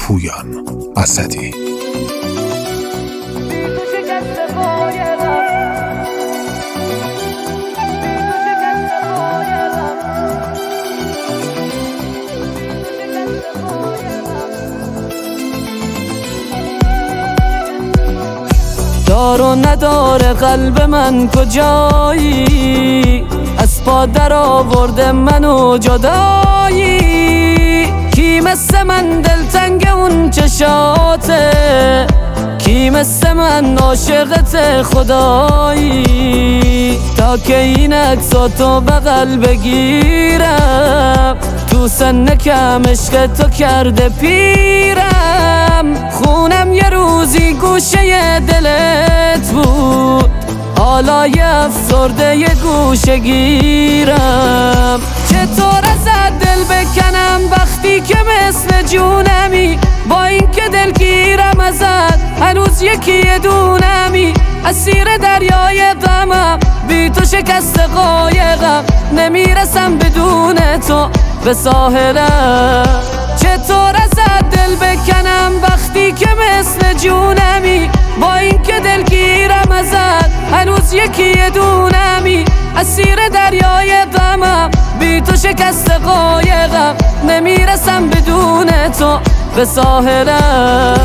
پویان اسدی. دار و نداره قلب من کجایی، از پا در آورده منو جدایی. کی مثل من دلتنگ اون چشاته، کی مثل من عاشقت خدایی. تا که این عکساتو بغل بگیرم، تو سن کم عشق تو کرده پیرم. خونم یه روزی گوشه دلت بود، حالا یه افسرده یه گوشه گیرم. چطور ازت دل بکنم وقتی که مثل جونمی، با این که دلگیرم ازت هنوز یکی دونمی. اسیر دریای غمم، بی تو شکست قایقم، نمیرسم بدون تو به ساحلم. چطور ازت دل بکنم وقتی که مثل جونمی، با این که دلگیرم ازت هنوز یکی دونمی. اسیر دریای غمم، بی تو شکست قایقم، نمیرسم بدون تو به ساحلم.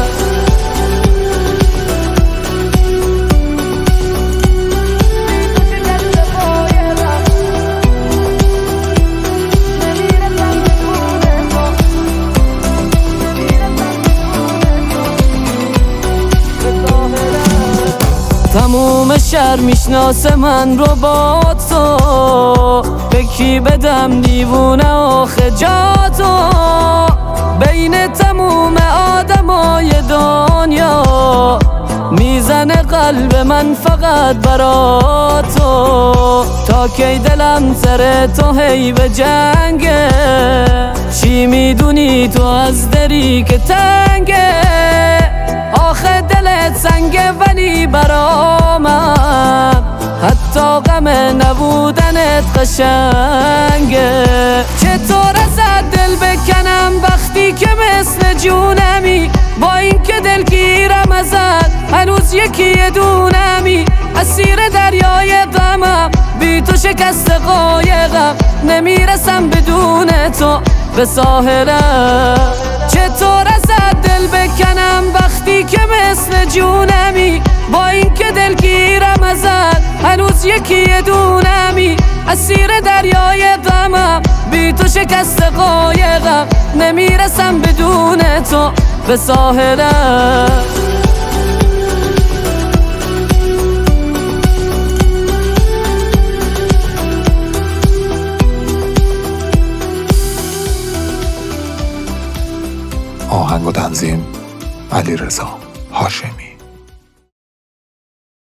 تموم شهر میشناسه من رو با تو، به کی بدم دیوونه آخه جا تو. بین تموم آدمای دنیا میزنه قلب من فقط برا تو. تا کی دلم سر تو هی به جنگه، چی میدونی تو از دری که تنگه. آخه دلت سنگه ولی برا من حتی غم نبودنت قشنگه. چطور ازت دل بکنم وقتی که مثل جونمی، با این که دلگیرم ازت هنوز یکی دونمی. اسیر دریای غمم، بی تو شکست قایقم، نمیرسم بدون تو به ساحلم. چطور ازت دل بکنم وقتی که مثل جونمی، با این که دلگیرم ازت هنوز یکی دونمی. اسیر دریای غمم، بی تو شکست قایقم، نمیرسم بدون تو به ساحلم. آهنگ و تنظیم علیرضا هاشمی.